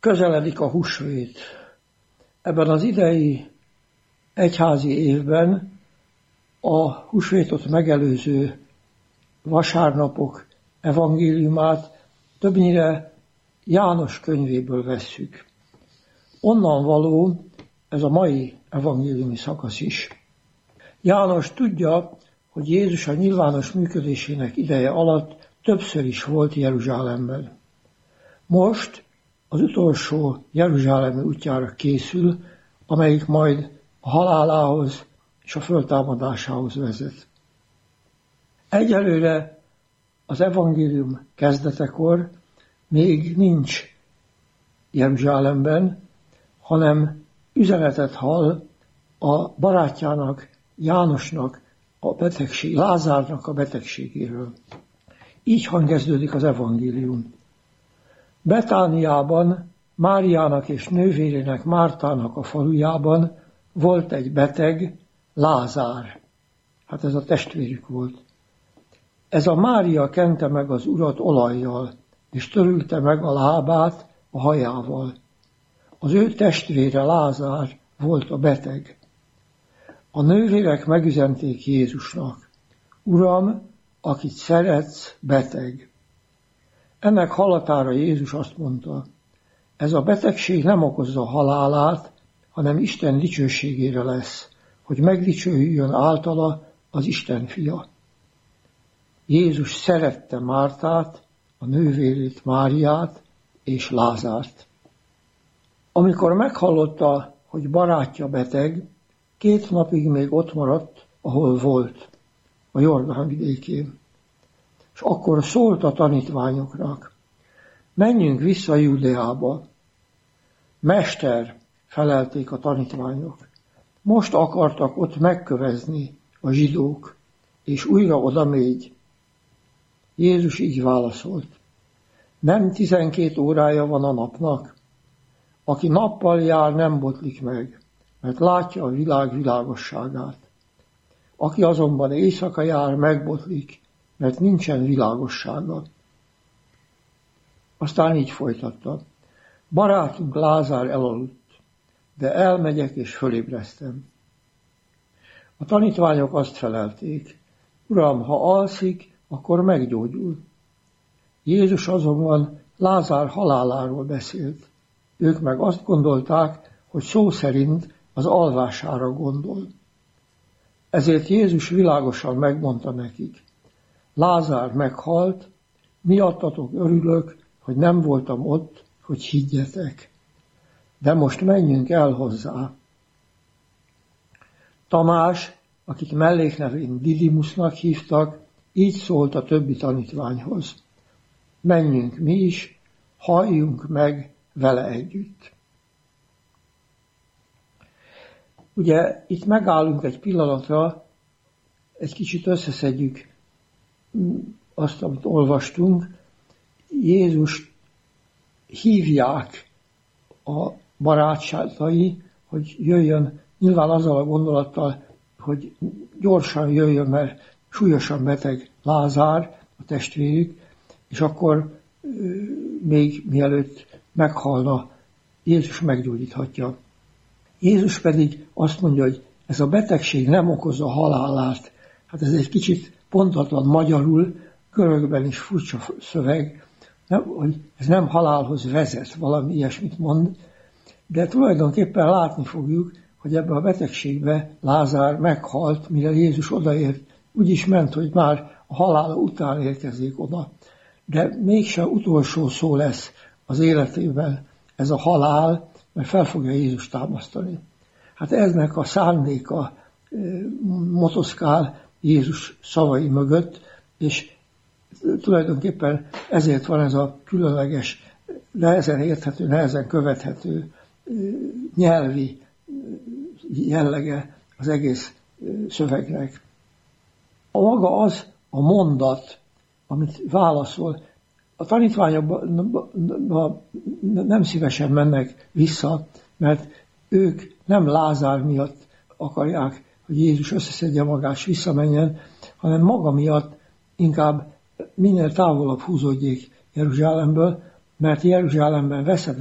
Közeledik a húsvét. Ebben az idei egyházi évben a húsvétot megelőző vasárnapok evangéliumát többnyire János könyvéből vesszük. Onnan való ez a mai evangéliumi szakasz is. János tudja, hogy Jézus a nyilvános működésének ideje alatt többször is volt Jeruzsálemben. Most az utolsó jeruzsálemi útjára készül, amelyik majd a halálához és a föltámadásához vezet. Egyelőre az evangélium kezdetekor még nincs Jeruzsálemben, hanem üzenetet hall a barátjának, Jánosnak a betegség, Lázárnak a betegségéről. Így hangeződik az evangélium. Betániában, Máriának és nővérének Mártának a falujában volt egy beteg, Lázár. Hát ez a testvérük volt. Ez a Mária kente meg az Urat olajjal, és törülte meg a lábát a hajával. Az ő testvére Lázár volt a beteg. A nővérek megüzenték Jézusnak: Uram, akit szeretsz, beteg. Ennek hallatára Jézus azt mondta: ez a betegség nem okozza halálát, hanem Isten dicsőségére lesz, hogy megdicsőjön általa az Isten fia. Jézus szerette Mártát, a nővérét Máriát és Lázárt. Amikor meghallotta, hogy barátja beteg, 2 napig még ott maradt, ahol volt, a Jordán vidékén. És akkor szólt a tanítványoknak: menjünk vissza Judeába. Mester, felelték a tanítványok, most akartak ott megkövezni a zsidók, és újra oda megy. Jézus így válaszolt: nem 12 órája van a napnak? Aki nappal jár, nem botlik meg, mert látja a világ világosságát. Aki azonban éjszaka jár, megbotlik, mert nincsen világossága. Aztán így folytatta: barátunk Lázár elaludt, de elmegyek és fölébresztem. A tanítványok azt felelték: Uram, ha alszik, akkor meggyógyul. Jézus azonban Lázár haláláról beszélt. Ők meg azt gondolták, hogy szó szerint az alvására gondol. Ezért Jézus világosan megmondta nekik: Lázár meghalt, miattatok örülök, hogy nem voltam ott, hogy higgyetek. De most menjünk el hozzá. Tamás, akit melléknevén Didimusnak hívtak, így szólt a többi tanítványhoz: menjünk mi is, halljunk meg vele együtt. Ugye itt megállunk egy pillanatra, egy kicsit összeszedjük azt, amit olvastunk. Jézus hívják a barátságai, hogy jöjjön, nyilván azzal a gondolattal, hogy gyorsan jöjjön, mert súlyosan beteg Lázár, a testvérük, és akkor még mielőtt meghalna, Jézus meggyógyíthatja. Jézus pedig azt mondja, hogy ez a betegség nem okozza halálát. Hát ez egy kicsit pontatlan magyarul, görögben is furcsa szöveg, hogy ez nem halálhoz vezet, valami ilyesmit mond, de tulajdonképpen látni fogjuk, hogy ebbe a betegségbe Lázár meghalt, mire Jézus odaért. Úgy is ment, hogy már a halála után érkezik oda. De mégsem utolsó szó lesz az életében ez a halál, mert fel fogja Jézus támasztani. Hát eznek a szándéka motoszkál Jézus szavai mögött, és tulajdonképpen ezért van ez a különleges, nehezen érthető, nehezen követhető nyelvi jellege az egész szövegnek. A maga az a mondat, amit válaszol. A tanítványok nem szívesen mennek vissza, mert ők nem Lázár miatt akarják, hogy Jézus összeszedje magát és visszamenjen, hanem maga miatt inkább minél távolabb húzódjék Jeruzsálemből, mert Jeruzsálemben veszedelem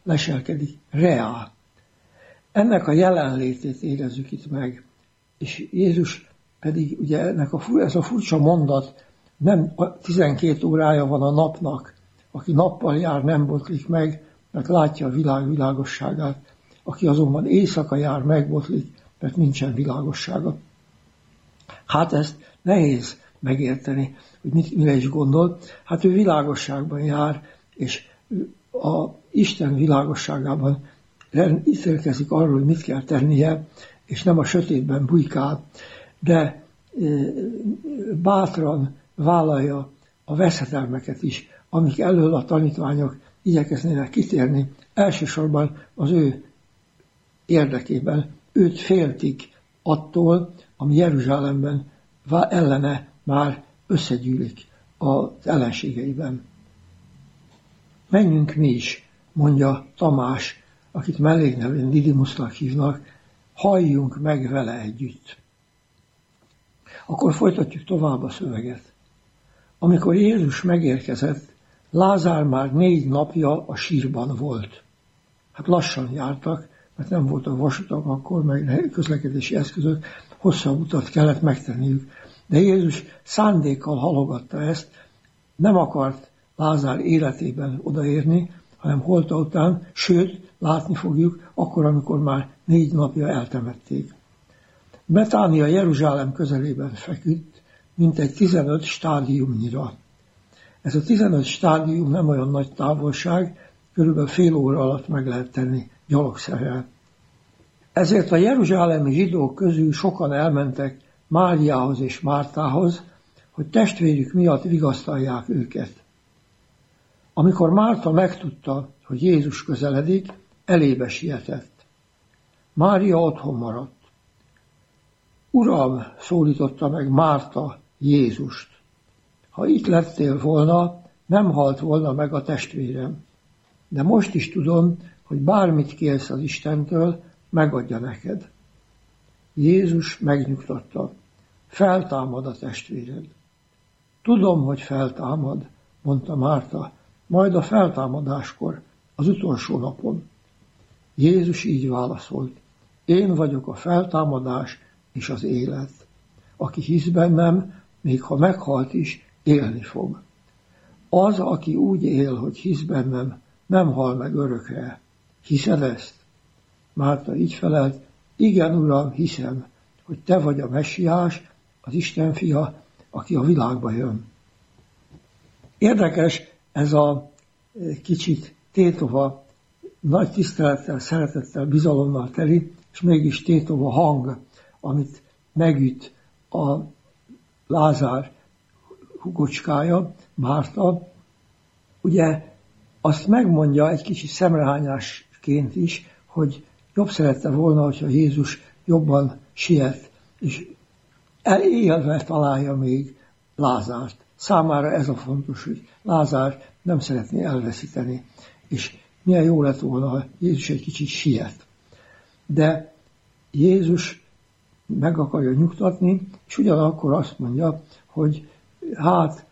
leselkedik, reá. Ennek a jelenlétét érezzük itt meg. És Jézus pedig, ugye ez a furcsa mondat, nem 12 órája van a napnak, aki nappal jár, nem botlik meg, mert látja a világ világosságát, aki azonban éjszaka jár, megbotlik, mert nincsen világossága. Hát ezt nehéz megérteni, hogy mire is gondol. Hát ő világosságban jár, és a Isten világosságában ítélkezik arról, hogy mit kell tennie, és nem a sötétben bujkál, de bátran vállalja a veszedelmeket is, amik elől a tanítványok igyekeznének kitérni, elsősorban az ő érdekében. Őt féltik attól, ami Jeruzsálemben ellene már összegyűlik az ellenségeiben. Menjünk mi is, mondja Tamás, akit melléknevén Didymusnak hívnak, halljunk meg vele együtt. Akkor folytatjuk tovább a szöveget. Amikor Jézus megérkezett, Lázár már 4 napja a sírban volt. Hát lassan jártak, mert nem voltak vasutak akkor, meg közlekedési eszközök, hosszabb utat kellett megtenniük. De Jézus szándékkal halogatta ezt, nem akart Lázár életében odaérni, hanem holta után, sőt, látni fogjuk, akkor, amikor már 4 napja eltemették. Betánia Jeruzsálem közelében feküdt, mintegy 15 stádiumnyira. Ez a 15 stádium nem olyan nagy távolság, körülbelül fél óra alatt meg lehet tenni gyalogszerrel. Ezért a jeruzsálemi zsidók közül sokan elmentek Máriához és Mártához, hogy testvérük miatt vigasztalják őket. Amikor Márta megtudta, hogy Jézus közeledik, elébe sietett. Mária otthon maradt. Uram, szólította meg Márta Jézust. Ha itt lettél volna, nem halt volna meg a testvérem. De most is tudom, hogy bármit kérsz az Istentől, megadja neked. Jézus megnyugtatta. Feltámad a testvéred. Tudom, hogy feltámad, mondta Márta, majd a feltámadáskor, az utolsó napon. Jézus így válaszolt. Én vagyok a feltámadás és az élet. Aki hisz bennem, még ha meghalt is, élni fog. Az, aki úgy él, hogy hisz bennem, nem hal meg örökre. Hiszed ezt? Márta így felelt, igen, Uram, hiszem, hogy te vagy a Messiás, az Isten fia, aki a világba jön. Érdekes ez a kicsit tétova, nagy tisztelettel, szeretettel, bizalommal teli, és mégis tétova hang, amit megüt a Lázár hugocskája, Márta. Ugye azt megmondja egy kicsit szemrehányásként is, hogy jobb szerette volna, hogyha Jézus jobban siet, és élve találja még Lázárt. Számára ez a fontos, hogy Lázár nem szeretné elveszíteni, és milyen jó lett volna, ha Jézus egy kicsit siet. De Jézus meg akarja nyugtatni, és ugyanakkor azt mondja, hogy hát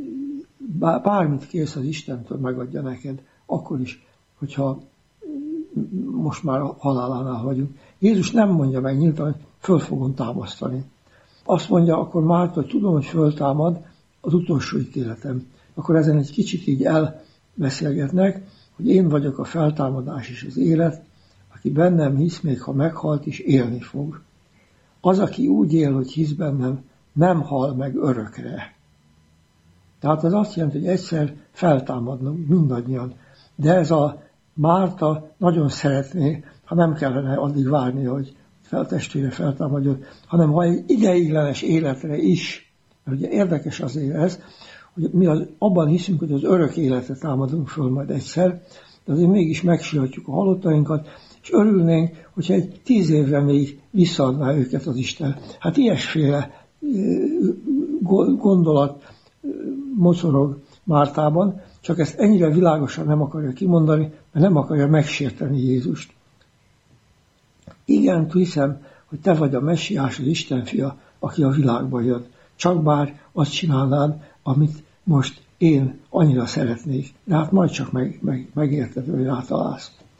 bármit kérsz az Istentől, megadja neked, akkor is, hogyha most már halálánál vagyunk. Jézus nem mondja meg nyíltan, hogy föl fogom támasztani. Azt mondja akkor Márta, hogy tudom, hogy föltámad az utolsó ítéletem. Akkor ezen egy kicsit így elbeszélgetnek, hogy én vagyok a feltámadás és az élet, aki bennem hisz, még ha meghalt is, élni fog. Az, aki úgy él, hogy hisz bennem, nem hal meg örökre. Tehát ez azt jelenti, hogy egyszer feltámadnak mindannyian. De ez a Márta nagyon szeretné, ha nem kellene addig várni, hogy testvére feltámadjon, hanem ha egy ideiglenes életre is, mert ugye érdekes azért ez, hogy mi abban hiszünk, hogy az örök életre támadunk föl majd egyszer, de azért mégis megsiratjuk a halottainkat, és örülnénk, hogyha egy 10 évre még visszaadná őket az Isten. Hát ilyesféle gondolat mocorog Mártában, csak ezt ennyire világosan nem akarja kimondani, mert nem akarja megsérteni Jézust. Igen, hiszem, hogy te vagy a Messiás, az Isten fia, aki a világba jön. Csak bár azt csinálnád, amit most én annyira szeretnék. De hát majd csak megérted, hogy rátalálsz.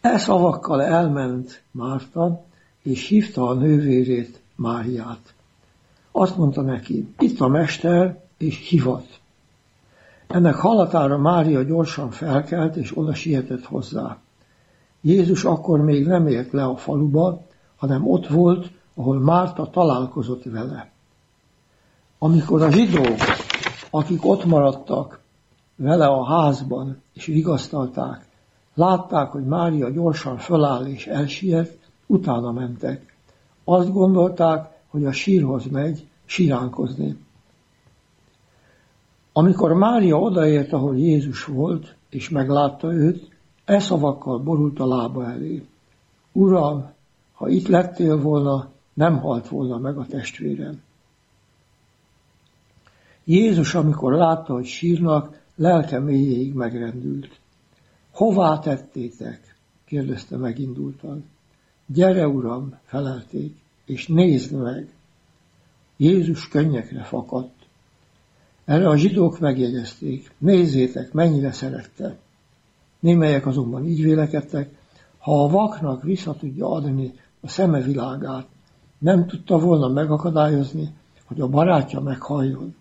E szavakkal elment Márta, és hívta a nővérét, Máriát. Azt mondta neki, itt a mester, és hivat. Ennek hallatára Mária gyorsan felkelt, és oda sietett hozzá. Jézus akkor még nem ért le a faluba, hanem ott volt, ahol Márta találkozott vele. Amikor a zsidók, akik ott maradtak vele a házban, és vigasztalták, látták, hogy Mária gyorsan föláll és elsiet, utána mentek. Azt gondolták, hogy a sírhoz megy, siránkozni. Amikor Mária odaért, ahol Jézus volt, és meglátta őt, e szavakkal borult a lába elé. Uram, ha itt lettél volna, nem halt volna meg a testvérem. Jézus, amikor látta, hogy sírnak, lelke mélyéig megrendült. Hová tettétek? Kérdezte megindultan. Gyere, Uram, felelték, és nézd meg. Jézus könnyekre fakadt. Erre a zsidók megjegyezték, nézzétek, mennyire szerette. Némelyek azonban így vélekedtek, ha a vaknak vissza tudja adni a szeme világát, nem tudta volna megakadályozni, hogy a barátja meghalljon.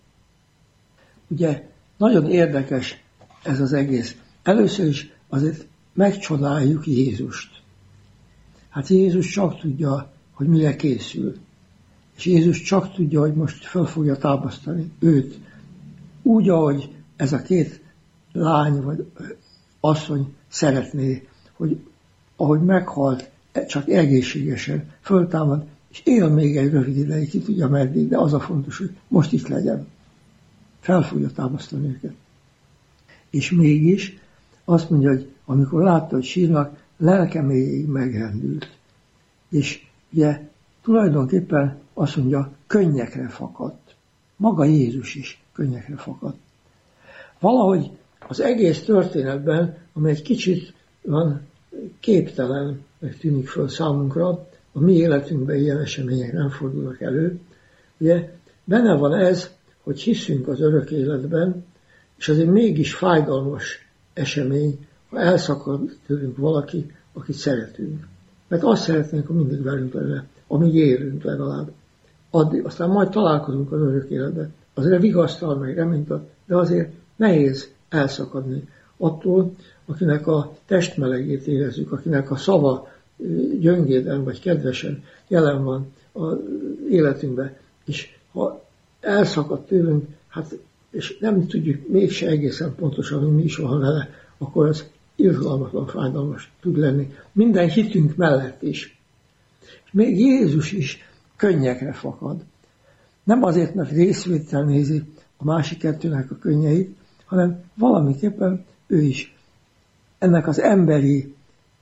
Ugye nagyon érdekes ez az egész. Először is azért megcsodáljuk Jézust. Hát Jézus csak tudja, hogy mire készül. És Jézus csak tudja, hogy most fel fogja támasztani őt. Úgy, ahogy ez a két lány vagy asszony szeretné, hogy ahogy meghalt, csak egészségesen föltámad, és él még egy rövid ideig, ki tudja meddig, de az a fontos, hogy most itt legyen. Fel fogja támasztani őket. És mégis azt mondja, hogy amikor látta, hogy sírnak, lelke mélyéig megrendült. És ugye tulajdonképpen azt mondja, könnyekre fakadt. Maga Jézus is könnyekre fakadt. Valahogy az egész történetben, ami egy kicsit van képtelen, meg tűnik föl számunkra, a mi életünkben ilyen események nem fordulnak elő. Ugye benne van ez, hogy hiszünk az örök életben, és azért mégis fájdalmas esemény, ha elszakad tőlünk valaki, akit szeretünk. Mert azt szeretnénk, ha mindig velünk lenne, amíg élünk legalább. Addig, aztán majd találkozunk az örök életben. Azért vigasztal, meg reményt ad, de azért nehéz elszakadni attól, akinek a testmelegét érezzük, akinek a szava gyöngéden vagy kedvesen jelen van az életünkben. És ha elszakad tőlünk, hát, és nem tudjuk mégse egészen pontosan, hogy mi is van vele, akkor az irgalmatlan, fájdalmas tud lenni. Minden hitünk mellett is. És még Jézus is könnyekre fakad. Nem azért, mert részvétel nézi a másik kettőnek a könnyeit, hanem valamiképpen ő is ennek az emberi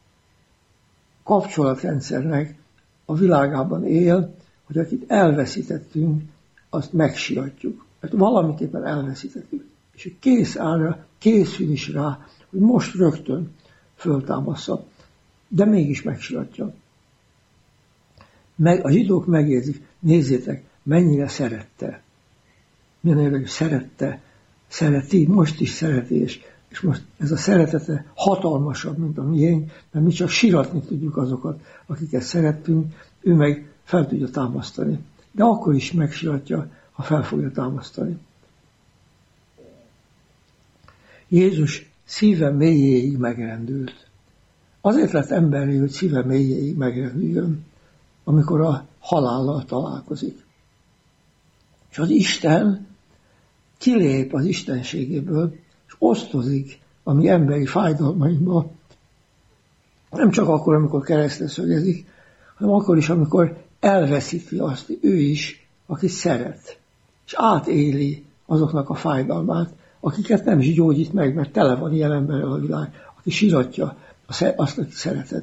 kapcsolatrendszernek a világában él, hogy akit elveszítettünk, azt megsiratjuk. Mert valamiképpen elveszítettük. És készül is rá, hogy most rögtön föltámassza, de mégis megsiratja. A zsidók megérzik, nézzétek, mennyire szerette. Milyen érdekes, szereti, most is szereti, és most ez a szeretete hatalmasabb, mint a miénk, mert mi csak siratni tudjuk azokat, akiket szerettünk, ő meg fel tudja támasztani. De akkor is megsiratja, ha fel fogja támasztani. Jézus szíve mélyéig megrendült. Azért lett emberi, hogy szíve mélyéig megrendüljön, amikor a halállal találkozik. És az Isten kilép az istenségéből, és osztozik a mi emberi fájdalmainkba, nem csak akkor, amikor keresztre szögezik, hanem akkor is, amikor elveszíti azt ő is, aki szeret, és átéli azoknak a fájdalmát, akiket nem is gyógyít meg, mert tele van ilyen emberrel a világ, aki siratja azt, aki szeretett.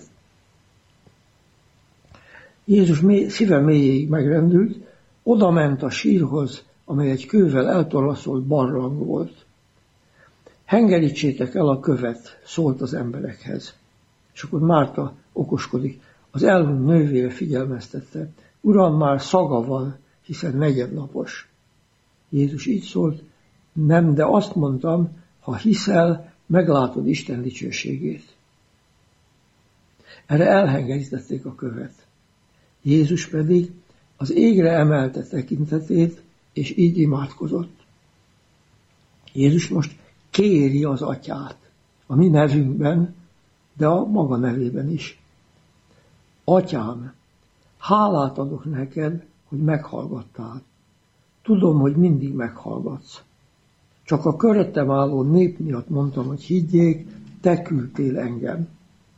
Jézus szíve mélyéig megrendült, oda ment a sírhoz, amely egy kővel eltorlaszolt barlang volt. Hengerítsétek el a követ, szólt az emberekhez. És akkor Márta okoskodik. Az elhunyt nővére figyelmeztette. Uram, már szaga van, hiszen negyednapos. Jézus így szólt, nem, de azt mondtam, ha hiszel, meglátod Isten dicsőségét. Erre elhengesztették a követ. Jézus pedig az égre emelte tekintetét, és így imádkozott. Jézus most kéri az Atyát, a mi nevünkben, de a maga nevében is. Atyám, hálát adok neked, hogy meghallgattál. Tudom, hogy mindig meghallgatsz. Csak a köröttem álló nép miatt mondtam, hogy higgyék, te küldtél engem.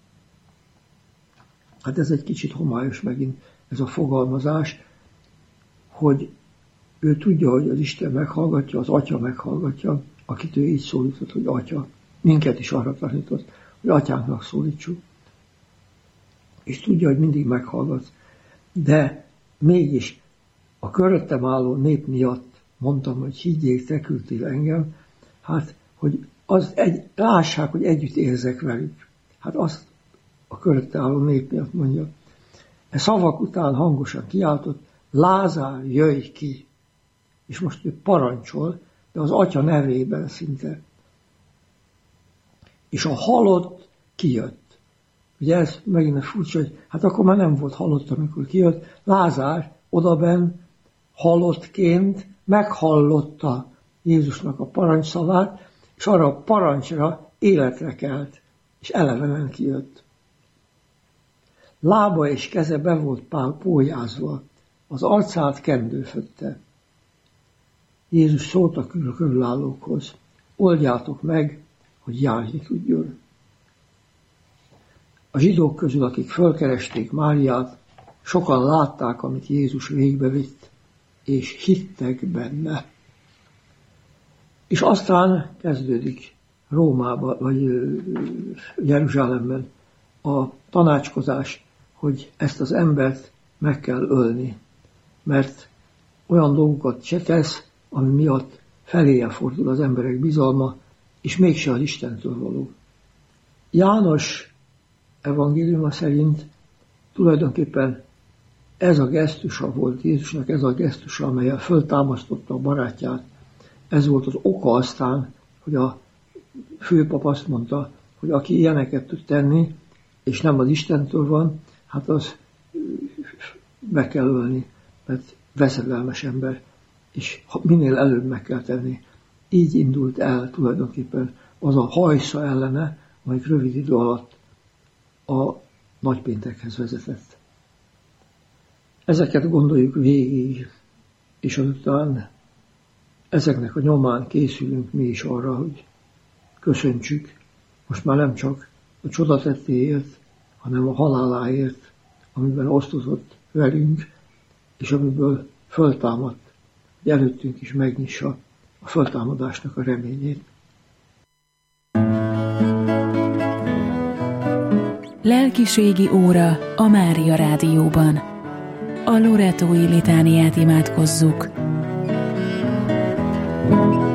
Hát ez egy kicsit homályos megint, ez a fogalmazás, hogy ő tudja, hogy az Isten meghallgatja, az Atya meghallgatja, akit ő így szólított, hogy Atya. Minket is arra tanított, hogy Atyánknak szólítsuk. És tudja, hogy mindig meghallgatsz. De mégis a köröttem álló nép miatt mondtam, hogy higgyék, te küldtél engem, hát, hogy lássák, hogy együtt érzek velük. Hát azt a körötte álló nép miatt mondja. E szavak után hangosan kiáltott, Lázár, jöjj ki! És most ő parancsol, de az Atya nevében szinte. És a halott kijött. Ugye ez megint furcsa, hogy hát akkor már nem volt halott, amikor kijött. Lázár odaben halottként meghallotta Jézusnak a parancsszavát, és arra a parancsra életre kelt, és elevenen kijött. Lába és keze be volt pólyázva, az arcát kendő födte. Jézus szólt a körülállókhoz, oldjátok meg, hogy járni tudjon. A zsidók közül, akik fölkeresték Máriát, sokan látták, amit Jézus végbevitt, és hittek benne. És aztán kezdődik Rómában, vagy Jeruzsálemben a tanácskozás, hogy ezt az embert meg kell ölni, mert olyan dolgokat se tesz, ami miatt feléje fordul az emberek bizalma, és mégse az Istentől való. János evangéliuma szerint tulajdonképpen ez a gesztusa volt Jézusnak, ez a gesztusa, amellyel föltámasztotta a barátját. Ez volt az oka aztán, hogy a főpap azt mondta, hogy aki ilyeneket tud tenni, és nem az Istentől van, hát az be kell ölni, mert veszedelmes ember, és minél előbb meg kell tenni. Így indult el tulajdonképpen az a hajsza ellene, amelyik rövid idő alatt a nagypéntekhez vezetett. Ezeket gondoljuk végig, és azután ezeknek a nyomán készülünk mi is arra, hogy köszöntsük, most már nem csak a csodatettéért, hanem a haláláért, amiben osztozott velünk, és amiből föltámadt, hogy előttünk is megnyissa a föltámadásnak a reményét. Lelkiségi óra a Mária Rádióban. A loretói litániát imádkozzuk.